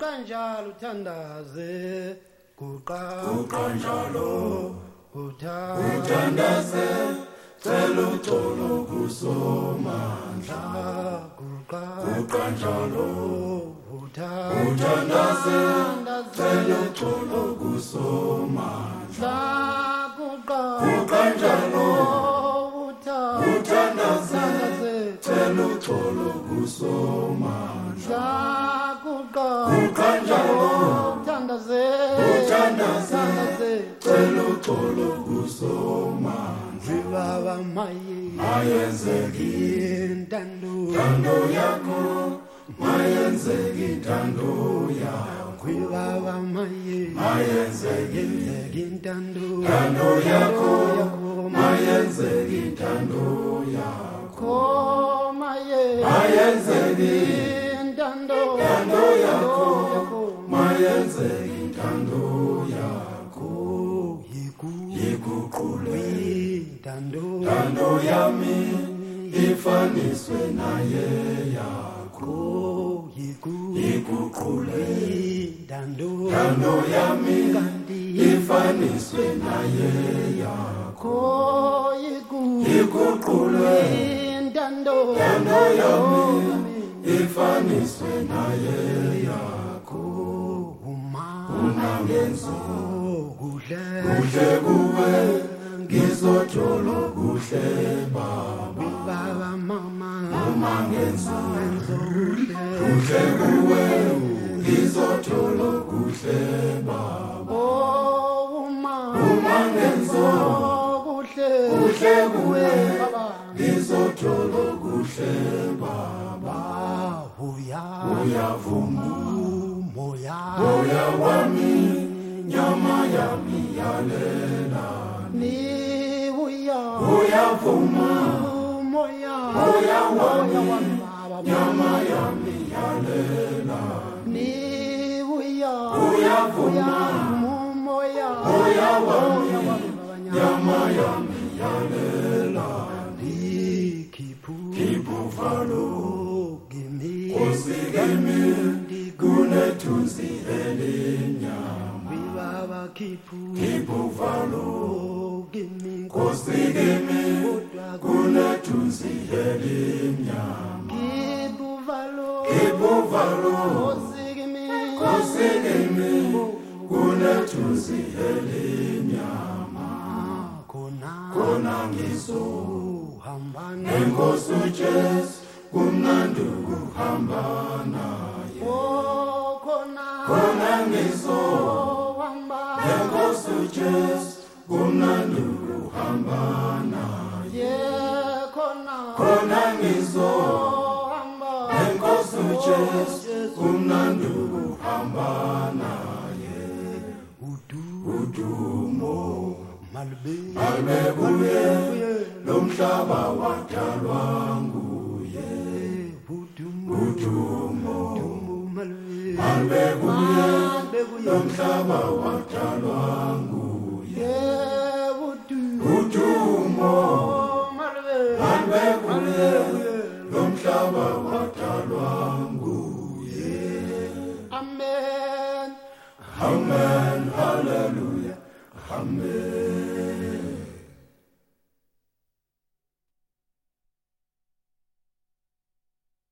njalo uthandaze guqa njalo uthandaze cela uxolo kuSomandla guqa njalo uthandaze cela uxolo kuSomandla guqa njalo uthandaze cela uxolo kuSomandla guqa njalo uthandaze cela uxolo kuSomandla Baba mayenzeki intando yakho mayenzeki intando yakho Baba mayenzeki intando yakho mayenzeki intando yakho mayenzeki intando yakho mayenzeki intando yakho yikuqule intando yami ifaniswe naye yakho yikuqule intando yami ifaniswe naye yakho yikuqule intando yami ifaniswe naye yakho unangenzo kuhle kuwe ngizothola kuhle baba mama ngenzo kuhle kuwe ngizothola kuhle baba uma ngenzo kuhle kuwe ngizothola kuhle baba uyavuma moya wami nyama yami yalela uyavuma moya wami nyama yami yalela uyavuma moya wami nyama yami yalela kipuvalo kosigimi kunethunzi elinyama Baba kipuvalo kosigimi kunethunzi elinyama kipuvalo kosigimi kunethunzi elinyama khona ngizohamba nenkosi uJesu kumnandi ukuhamba naye khona ngizohamba nenkosi uJesu kumnandi ukuhamba naye khona ngizohamba nenkosi uJesu kumnandi ukuhamba naye udumo malbe kuye lomhlaba wadalwa nguye udumo malbe kuye lomhlaba wadalwa nguye udumo malbe kuye lomhlaba wadalwa nguye Amen amen hallelujah amen